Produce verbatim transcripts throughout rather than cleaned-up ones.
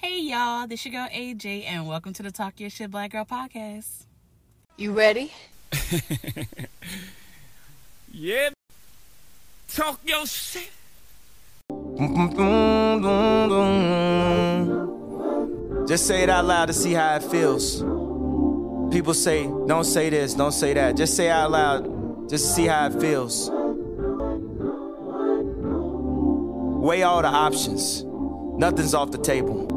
Hey y'all, this your girl A J, and welcome to the Talk Your Shit Black Girl Podcast. You ready? Yeah. Talk your shit. Just say it out loud to see how it feels. People say, don't say this, don't say that. Just say it out loud, just to see how it feels. Weigh all the options. Nothing's off the table.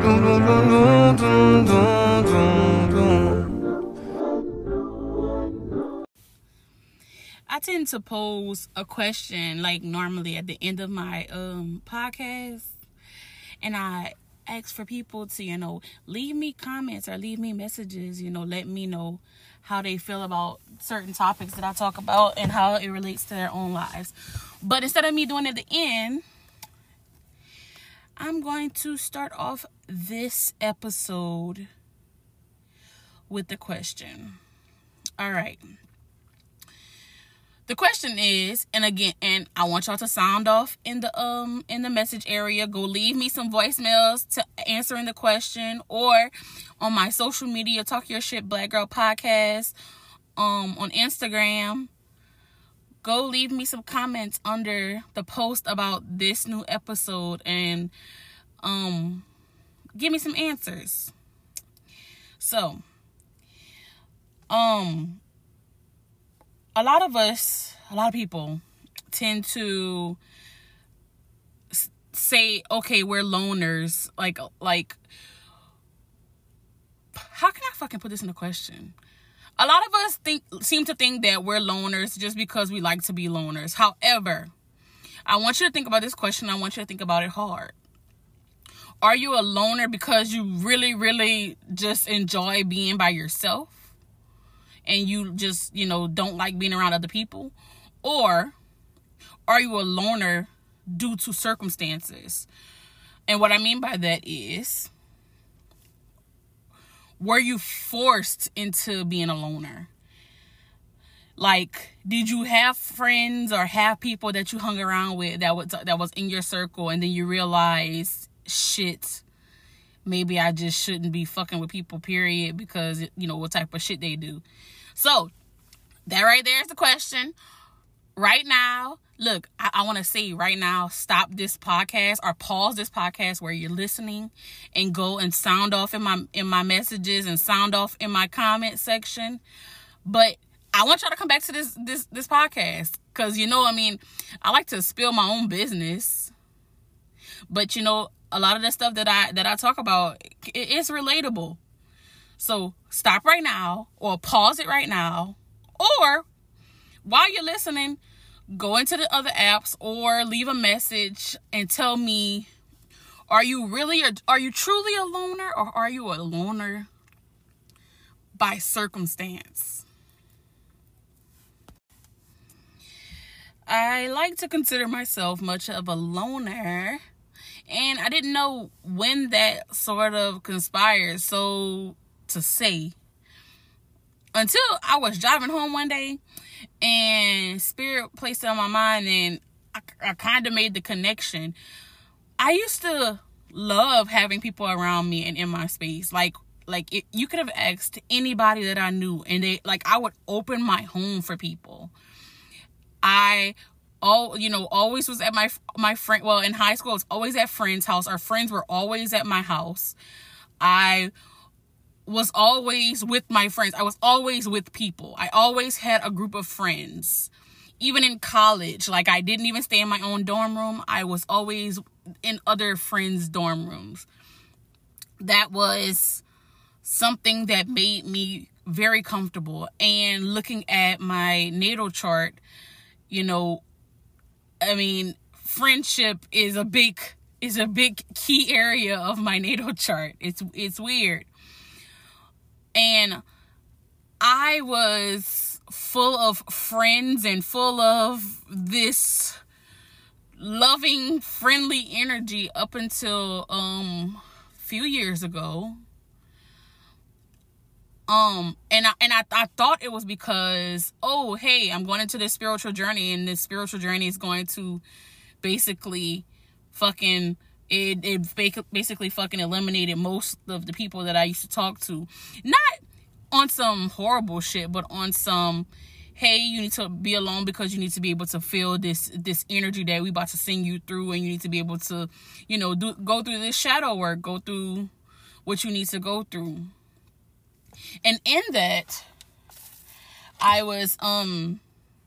I tend to pose a question like normally at the end of my um podcast, and I ask for people to, you know, leave me comments or leave me messages, you know, let me know how they feel about certain topics that I talk about and how it relates to their own lives. But instead of me doing it at the end, I'm going to start off this episode with the question. All right. The question is, and again, and I want y'all to sound off in the um in the message area. Go leave me some voicemails to answering the question, or on my social media, Talk Your Shit Black Girl Podcast, um on Instagram. Go leave me some comments under the post about this new episode and um give me some answers. So, um a lot of us, a lot of people tend to say, okay, we're loners. Like, like, how can I fucking put this in a question? A lot of us think, seem to think that we're loners just because we like to be loners. However, I want you to think about this question. I want you to think about it hard. Are you a loner because you really, really just enjoy being by yourself? And you just, you know, don't like being around other people? Or are you a loner due to circumstances? And what I mean by that is, were you forced into being a loner? Like, did you have friends or have people that you hung around with that was, that was in your circle, and then you realized, shit, maybe I just shouldn't be fucking with people, period, because, you know, what type of shit they do. So, that right there is the question. Right now, look, I, I want to say right now, stop this podcast or pause this podcast where you're listening and go and sound off in my in my messages and sound off in my comment section. But I want y'all to come back to this this this podcast, because, you know, I mean, I like to spill my own business. But, you know, a lot of the stuff that I that I talk about, it, it's relatable. So stop right now, or pause it right now, or while you're listening, go into the other apps or leave a message and tell me, are you really, a, are you truly a loner, or are you a loner by circumstance? I like to consider myself much of a loner, and I didn't know when that sort of conspired, so to say, until I was driving home one day and Spirit placed it on my mind, and I, I kind of made the connection. I used to love having people around me and in my space. Like, like it, you could have asked anybody that I knew, and they, like, I would open my home for people. I all you know always was at my my friend. Well, in high school, I was always at friends' house. Our friends were always at my house. I was always with my friends. I was always with people. I always had a group of friends. Even in college, like, I didn't even stay in my own dorm room. I was always in other friends' dorm rooms. That was something that made me very comfortable. And looking at my natal chart, you know, I mean, friendship is a big is a big key area of my natal chart. It's it's weird. And I was full of friends and full of this loving, friendly energy up until um a few years ago. Um, and I, and I, I thought it was because, oh, hey, I'm going into this spiritual journey, and this spiritual journey is going to basically fucking It it basically fucking eliminated most of the people that I used to talk to. Not on some horrible shit, but on some, hey, you need to be alone because you need to be able to feel this this energy that we about to sing you through, and you need to be able to, you know, do go through this shadow work, go through what you need to go through. And in that, I was um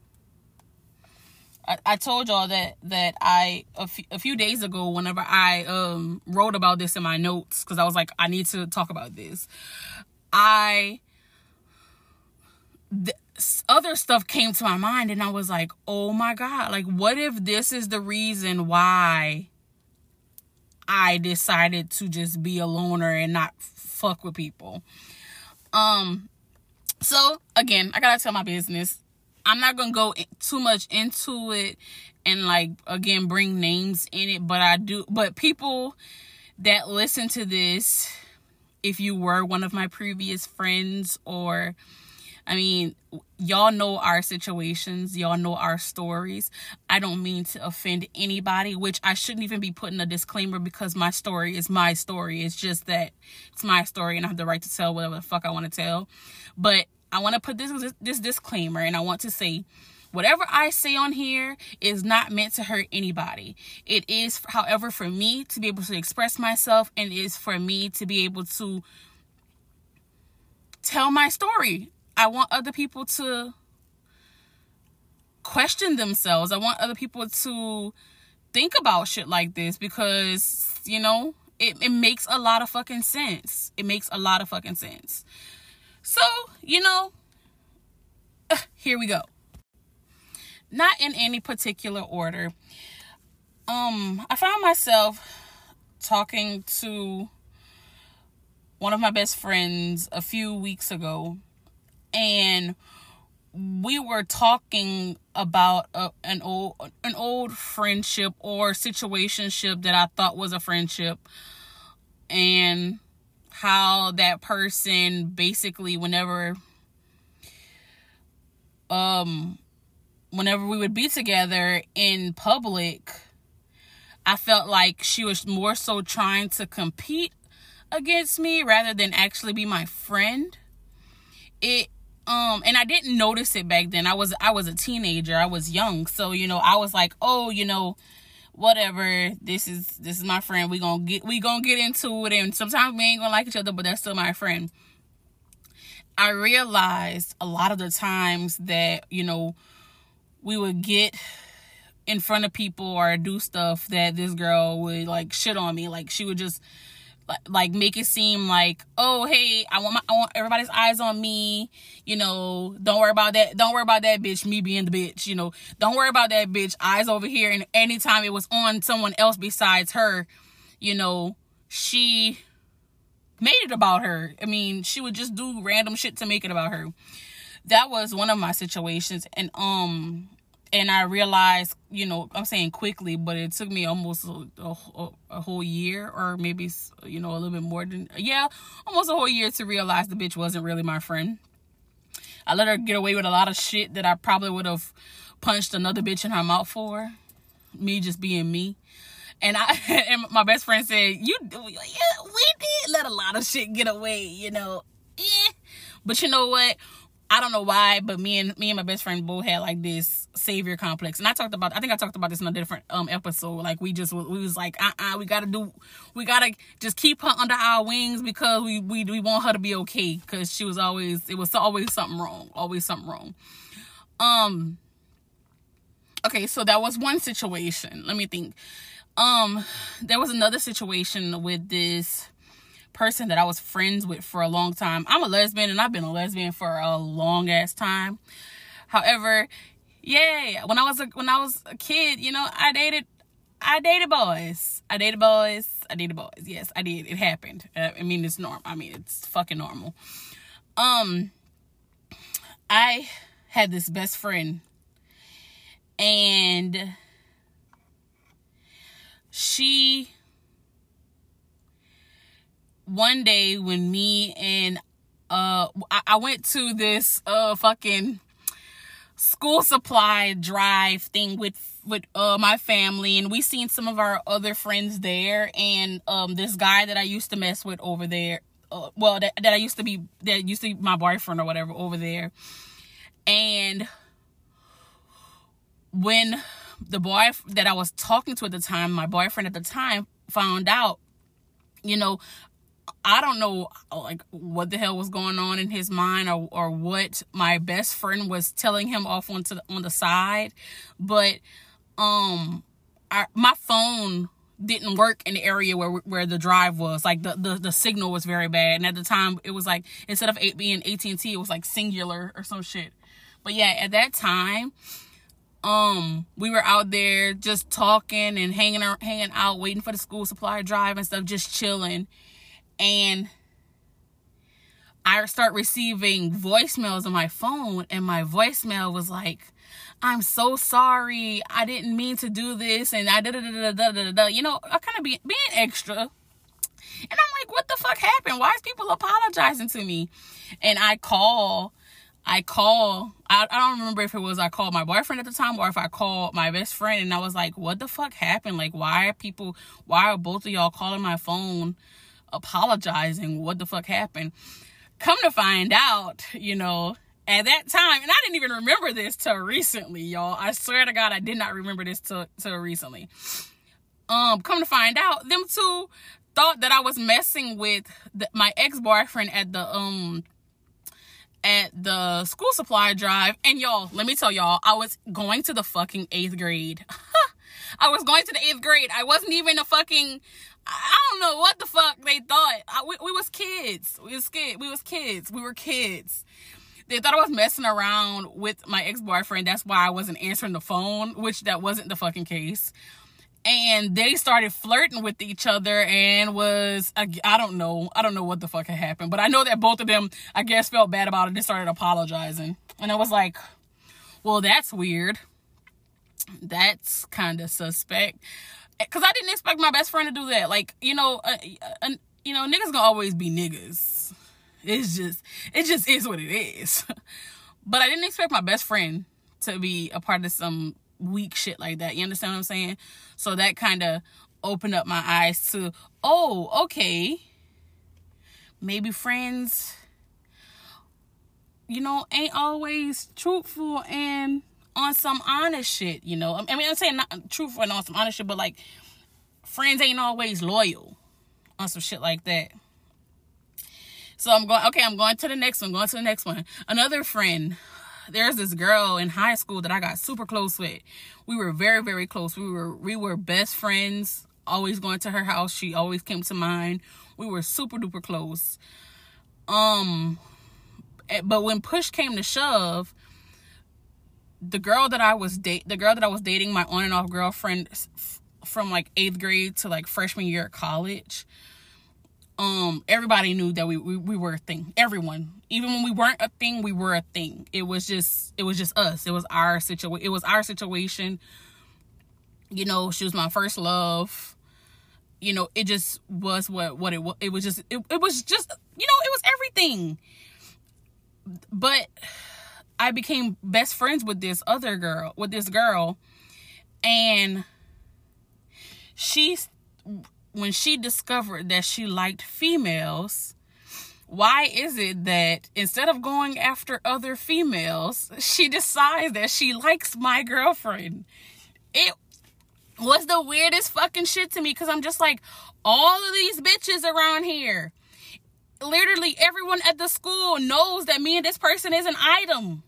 I, I told y'all that that I a, f- a few days ago, whenever I um wrote about this in my notes, because I was like, I need to talk about this, I th- other stuff came to my mind, and I was like, oh my God, like, what if this is the reason why I decided to just be a loner and not fuck with people? Um, so again, I gotta tell my business. I'm not gonna go too much into it and, like, again, bring names in it, but I do, but people that listen to this, if you were one of my previous friends, or, I mean, y'all know our situations, y'all know our stories. I don't mean to offend anybody, which I shouldn't even be putting a disclaimer, because my story is my story. It's just that it's my story and I have the right to tell whatever the fuck I want to tell. But I want to put this, this this disclaimer, and I want to say, whatever I say on here is not meant to hurt anybody. It is, however, for me to be able to express myself, and it is for me to be able to tell my story. I want other people to question themselves. I want other people to think about shit like this, because, you know, it, it makes a lot of fucking sense. It makes a lot of fucking sense. So, you know, uh, here we go. Not in any particular order. Um, I found myself talking to one of my best friends a few weeks ago, and we were talking about a, an old an old friendship or situationship that I thought was a friendship, and how that person basically, whenever um whenever we would be together in public, I felt like she was more so trying to compete against me rather than actually be my friend. It um and I didn't notice it back then. I was I was a teenager. I was young. So, you know, I was like, oh, you know, whatever, this is this is my friend. We gonna get we gonna get into it, and sometimes we ain't gonna like each other, but that's still my friend. I realized a lot of the times that, you know, we would get in front of people or do stuff that this girl would, like, shit on me. Like, she would just like make it seem like, oh, hey, I want my I want everybody's eyes on me, you know, don't worry about that don't worry about that bitch, me being the bitch, you know, don't worry about that bitch, eyes over here. And anytime it was on someone else besides her, you know, she made it about her. I mean, she would just do random shit to make it about her. That was one of my situations. And um and I realized, you know, I'm saying quickly, but it took me almost a, a, a whole year, or maybe, you know, a little bit more than, yeah, almost a whole year to realize the bitch wasn't really my friend. I let her get away with a lot of shit that I probably would have punched another bitch in her mouth for. Me just being me. And I and my best friend said, you, yeah, we did let a lot of shit get away, you know. Eh. But you know what? I don't know why, but me and me and my best friend both had, like, this savior complex. And I talked about, I think I talked about this in a different um episode. Like, we just, we was like, uh-uh, we gotta do, we gotta just keep her under our wings, because we, we, we want her to be okay. Because she was always, it was always something wrong. Always something wrong. Um, okay, so that was one situation. Let me think. Um, there was another situation with this person that I was friends with for a long time. I'm a lesbian, and I've been a lesbian for a long ass time. However, yeah, when I was a, when I was a kid, you know, I dated, I dated boys. I dated boys. I dated boys. Yes, I did. It happened. Uh, I mean, it's normal. I mean, it's fucking normal. Um, I had this best friend, and she, one day when me and uh I, I went to this uh fucking school supply drive thing with with uh my family, and we seen some of our other friends there, and um this guy that I used to mess with over there, uh, well that, that I used to be that used to be my boyfriend or whatever over there. And when the boy that I was talking to at the time, my boyfriend at the time, found out, you know, I don't know, like, what the hell was going on in his mind, or, or what my best friend was telling him off onto the, on the side. But um, I, my phone didn't work in the area where where the drive was. Like, the, the, the signal was very bad. And at the time, it was like, instead of it being A T and T, it was like Singular or some shit. But yeah, at that time, um, we were out there just talking and hanging out, hanging out, waiting for the school supply drive and stuff, just chilling. And I start receiving voicemails on my phone, and my voicemail was like, I'm so sorry, I didn't mean to do this, and I da da da da da da. You know, I kind of be being extra. And I'm like, what the fuck happened? Why is people apologizing to me? And I call, I call, I, I don't remember if it was I called my boyfriend at the time or if I called my best friend, and I was like, what the fuck happened? Like, why are people, why are both of y'all calling my phone apologizing? What the fuck happened? Come to find out, you know, at that time, and I didn't even remember this till recently, y'all. I swear to God, I did not remember this till, till recently. Um, come to find out, them two thought that I was messing with the, my ex-boyfriend at the, um, at the school supply drive. And y'all, let me tell y'all, I was going to the fucking eighth grade. I was going to the eighth grade. I wasn't even a fucking, I don't know what the fuck they thought. I, we, we was kids. We was kids. We was kids. We were kids. They thought I was messing around with my ex-boyfriend. That's why I wasn't answering the phone, which that wasn't the fucking case. And they started flirting with each other, and was, I, I don't know. I don't know what the fuck had happened. But I know that both of them, I guess, felt bad about it. They started apologizing. And I was like, well, that's weird. That's kind of suspect. Because I didn't expect my best friend to do that. Like, you know, uh, uh, you know, niggas gonna always be niggas. It's just, it just is what it is. But I didn't expect my best friend to be a part of some weak shit like that. You understand what I'm saying? So that kind of opened up my eyes to, oh, okay, maybe friends, you know, ain't always truthful and on some honest shit, you know. I mean, I'm saying not truthful and on some honest shit, but like, friends ain't always loyal on some shit like that. So I'm going, okay, I'm going to the next one, going to the next one. Another friend, there's this girl in high school that I got super close with. We were very, very close. We were, we were best friends, always going to her house. She always came to mine. We were super duper close. Um, but when push came to shove, the girl that I was date, the girl that I was dating, my on and off girlfriend from like eighth grade to like freshman year at college, um, everybody knew that we, we, we were a thing. Everyone, even when we weren't a thing, we were a thing. It was just, it was just us. It was our situation. It was our situation. You know, she was my first love. You know, it just was what, what it was. It was just, it, it was just, you know, it was everything. But I became best friends with this other girl, with this girl. And she, when she discovered that she liked females, why is it that instead of going after other females, she decides that she likes my girlfriend? It was the weirdest fucking shit to me, because I'm just like, all of these bitches around here, literally everyone at the school knows that me and this person is an item.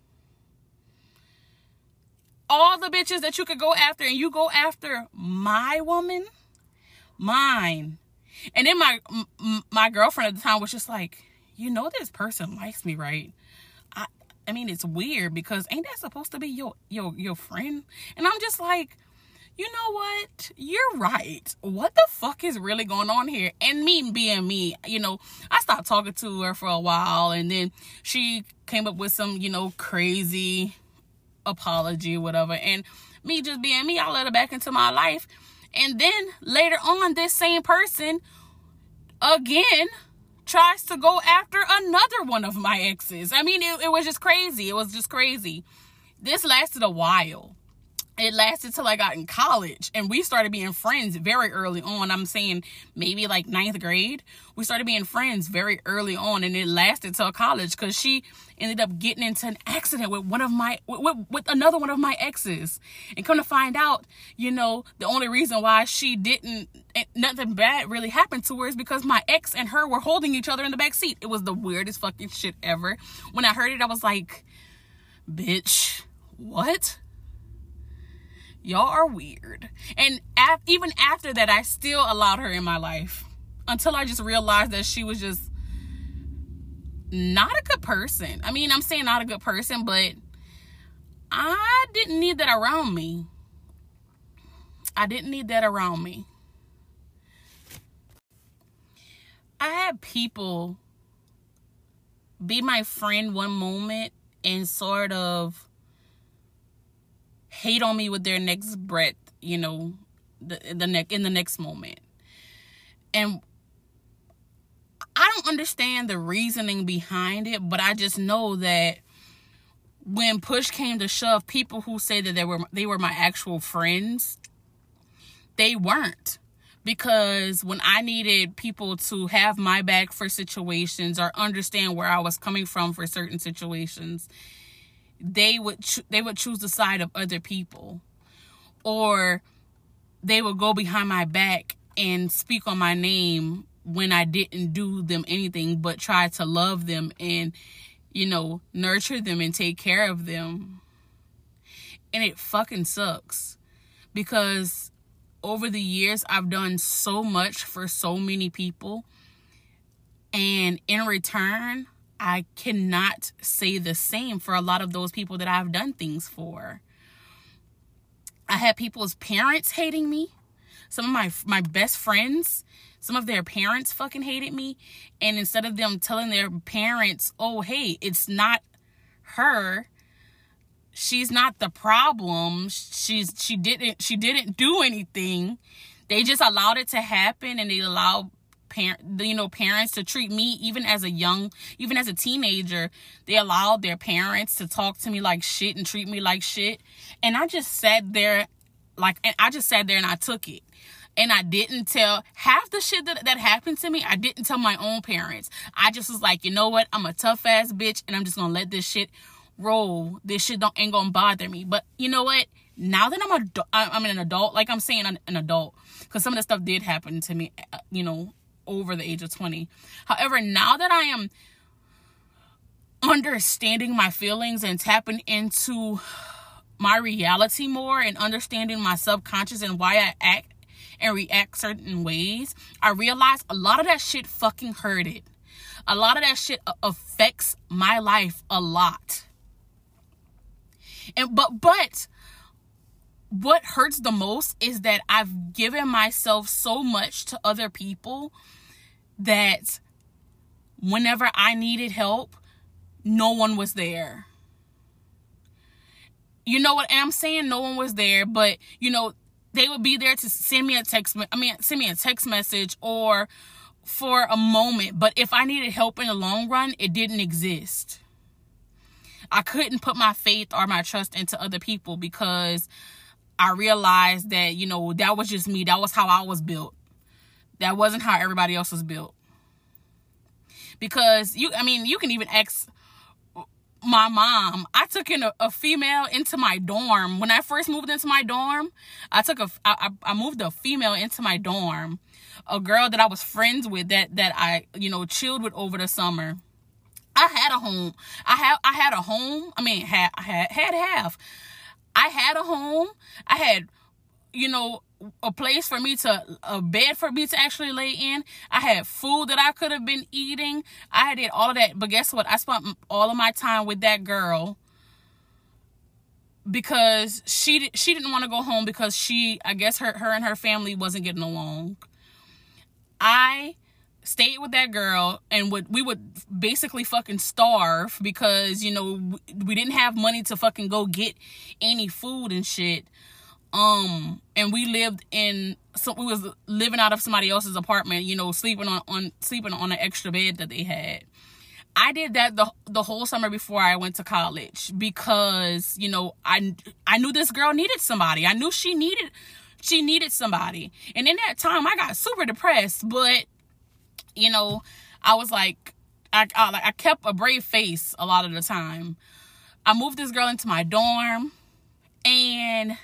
All the bitches that you could go after, and you go after my woman, mine. And then my m- my girlfriend at the time was just like, you know, this person likes me, right? I I mean, it's weird, because ain't that supposed to be your your your friend? And I'm just like, you know what? You're right. What the fuck is really going on here? And me being me, you know, I stopped talking to her for a while, and then she came up with some, you know, crazy apology, whatever. And me just being me, I let her back into my life. And then later on, this same person again tries to go after another one of my exes. I mean, it, it was just crazy. It was just crazy. this lasted a while. It lasted till I got in college, and we started being friends very early on. I'm saying maybe like ninth grade. We started being friends very early on, and it lasted till college because she ended up getting into an accident with one of my, with, with another one of my exes. And come to find out, you know, the only reason why she didn't, nothing bad really happened to her is because my ex and her were holding each other in the back seat. It was the weirdest fucking shit ever. When I heard it, I was like, bitch, what? Y'all are weird. And af- even after that, I still allowed her in my life until I just realized that she was just not a good person. I mean, I'm saying not a good person, but I didn't need that around me. I didn't need that around me. I had people be my friend one moment and sort of hate on me with their next breath, you know, the the neck in the next moment. And I don't understand the reasoning behind it, but I just know that when push came to shove, people who say that they were they were my actual friends, they weren't. Because when I needed people to have my back for situations or understand where I was coming from for certain situations, they would cho- they would choose the side of other people, or they would go behind my back and speak on my name when I didn't do them anything but try to love them and, you know, nurture them and take care of them. And it fucking sucks, because over the years I've done so much for so many people, and in return I cannot say the same for a lot of those people that I've done things for. I had people's parents hating me. Some of my my best friends, some of their parents fucking hated me. And instead of them telling their parents, oh, hey, it's not her, she's not the problem, she's she didn't she didn't do anything, they just allowed it to happen, and they allowed Parent, you know, parents to treat me, even as a young, even as a teenager, they allowed their parents to talk to me like shit and treat me like shit. And I just sat there, like, and I just sat there and I took it. And I didn't tell half the shit that, that happened to me. I didn't tell my own parents. I just was like, you know what? I'm a tough ass bitch, and I'm just gonna let this shit roll. This shit don't ain't gonna bother me. But you know what? Now that I'm a, I'm an adult, like I'm saying, I'm an adult, because some of the stuff did happen to me, you know, over the age of twenty. However, now that I am understanding my feelings and tapping into my reality more and understanding my subconscious and why I act and react certain ways, I realize a lot of that shit fucking hurted. A lot of that shit affects my life a lot. And but but what hurts the most is that I've given myself so much to other people that whenever I needed help, no one was there. You know what? And I'm saying no one was there, but, you know, they would be there to send me a text, I mean, send me a text message or for a moment. But if I needed help in the long run, it didn't exist. I couldn't put my faith or my trust into other people because I realized that, you know, that was just me. That was how I was built. That wasn't how everybody else was built. Because, you, I mean, you can even ask my mom. I took in a, a female into my dorm. When I first moved into my dorm, I took a, I, I moved a female into my dorm. A girl that I was friends with, that, that I, you know, chilled with over the summer. I had a home. I have, I had a home. I mean, had, had, had half. I had a home. I had, you know, a place for me to, a bed for me to actually lay in. I had food that I could have been eating. I did all of that. But guess what? I spent all of my time with that girl because she she didn't want to go home because she, I guess her, her and her family wasn't getting along. I stayed with that girl and would we would basically fucking starve because, you know, we didn't have money to fucking go get any food and shit. Um, and we lived in, so we was living out of somebody else's apartment, you know, sleeping on, on, sleeping on an extra bed that they had. I did that the the whole summer before I went to college because, you know, I I knew this girl needed somebody. I knew she needed she needed somebody. And in that time, I got super depressed. But, you know, I was like, I I, I kept a brave face a lot of the time. I moved this girl into my dorm, and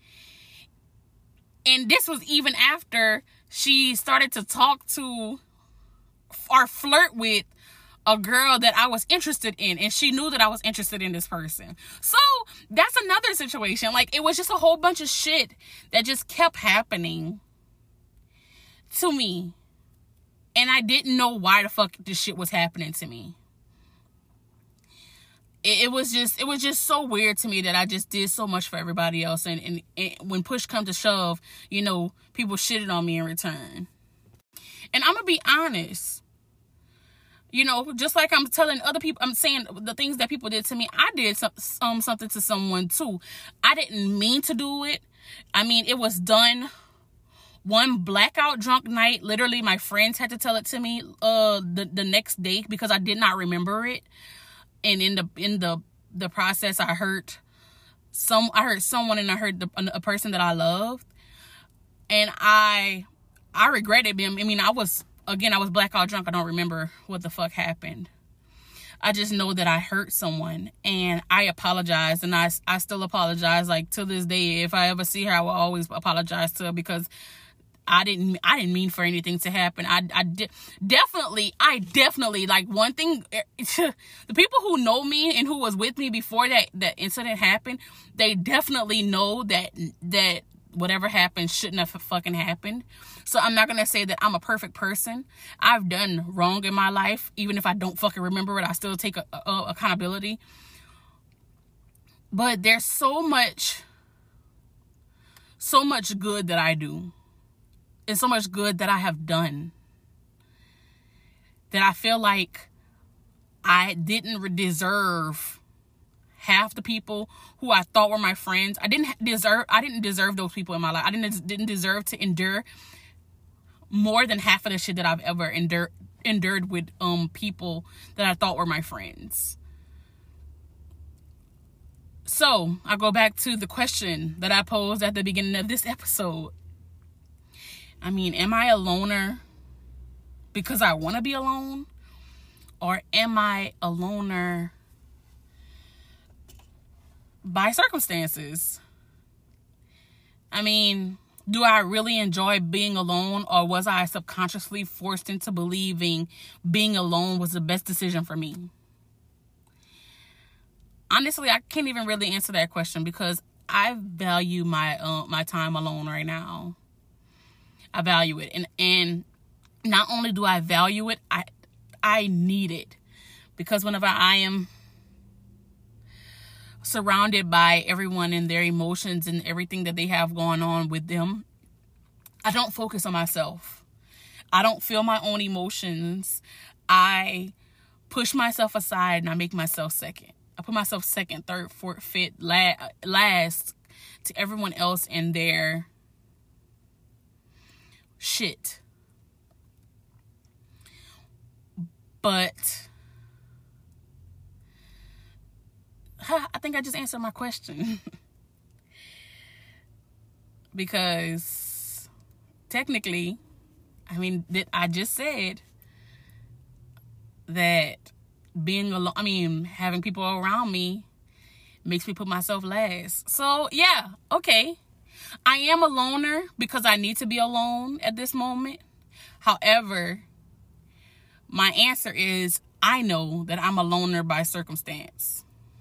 and this was even after she started to talk to or flirt with a girl that I was interested in, and she knew that I was interested in this person. So that's another situation. Like, it was just a whole bunch of shit that just kept happening to me, and I didn't know why the fuck this shit was happening to me. It, it was just, it was just so weird to me that I just did so much for everybody else, and, and, and when push come to shove, you know, people shitted on me in return. And I'm gonna be honest. You know, just like I'm telling other people, I'm saying the things that people did to me, I did some, um, something to someone too. I didn't mean to do it. I mean, it was done one blackout drunk night. Literally, my friends had to tell it to me uh, the, the next day because I did not remember it. And in the in the, the process, I hurt some. I hurt someone, and I hurt the, a person that I loved. And I I regretted them. I mean, I was... Again, I was blackout drunk. I don't remember what the fuck happened. I just know that I hurt someone, and I apologize, and I, I still apologize. Like, to this day, if I ever see her, I will always apologize to her because I didn't I didn't mean for anything to happen. I, I de- definitely, I definitely, like, one thing, the people who know me and who was with me before that, that incident happened, they definitely know that that whatever happened shouldn't have fucking happened. So I'm not going to say that I'm a perfect person. I've done wrong in my life. Even if I don't fucking remember it, I still take a, a, accountability. But there's so much, so much good that I do. And so much good that I have done. That I feel like I didn't deserve half the people who I thought were my friends. I didn't deserve I didn't deserve those people in my life. I didn't didn't deserve to endure more than half of the shit that I've ever endured endured with um people that I thought were my friends. So, I go back to the question that I posed at the beginning of this episode. I mean, am I a loner because I want to be alone? Or am I a loner by circumstances? I mean, do I really enjoy being alone, or was I subconsciously forced into believing being alone was the best decision for me? Honestly, I can't even really answer that question because I value my uh, my time alone right now. I value it, and and not only do I value it, I I need it, because whenever I am surrounded by everyone and their emotions and everything that they have going on with them, I don't focus on myself. I don't feel my own emotions. I push myself aside and I make myself second. I put myself second, third, fourth, fifth, la- last to everyone else and their shit. But I think I just answered my question. Because technically, I mean, I just said that being alone, I mean, having people around me makes me put myself last. So, yeah, okay. I am a loner because I need to be alone at this moment. However, my answer is I know that I'm a loner by circumstance.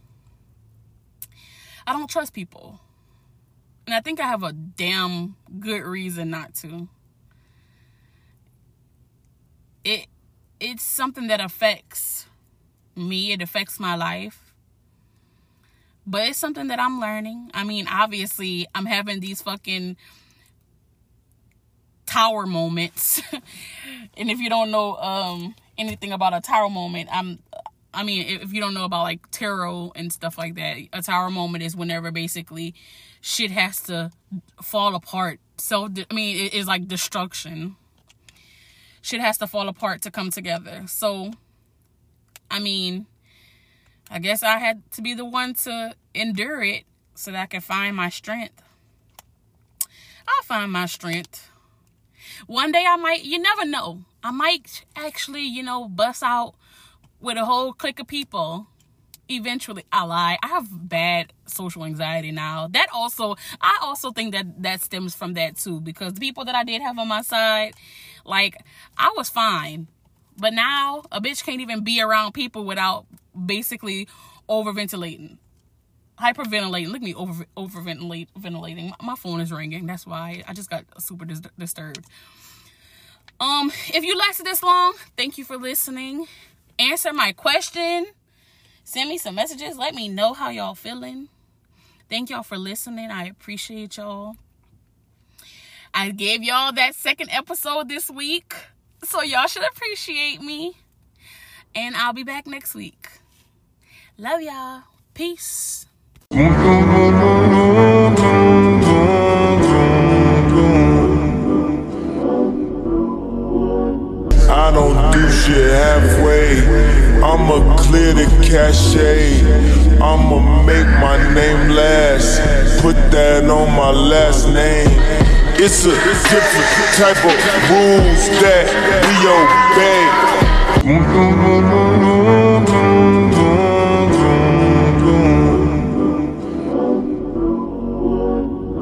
I don't trust people. And I think I have a damn good reason not to. It it's something that affects me. It affects my life. But it's something that I'm learning. I mean, obviously, I'm having these fucking tower moments. And if you don't know um, anything about a tower moment, I'm... I mean, if you don't know about, like, tarot and stuff like that, a tower moment is whenever, basically, shit has to fall apart. So, I mean, it is like destruction. Shit has to fall apart to come together. So, I mean, I guess I had to be the one to endure it so that I can find my strength. I'll find my strength. One day I might, you never know. I might actually, you know, bust out with a whole clique of people. Eventually, I lie. I have bad social anxiety now. That also, I also think that that stems from that too. Because the people that I did have on my side, like, I was fine. But now, a bitch can't even be around people without basically overventilating. Hyperventilating. Look at me over overventilate ventilating. My, my phone is ringing. That's why I just got super dis- disturbed. Um, if you lasted this long, thank you for listening. Answer my question. Send me some messages. Let me know how y'all feeling. Thank y'all for listening. I appreciate y'all. I gave y'all that second episode this week, so y'all should appreciate me. And I'll be back next week. Love y'all. Peace. I don't do shit halfway. I'ma clear the cachet. I'ma make my name last. Put that on my last name. It's a different type of rules that we obey.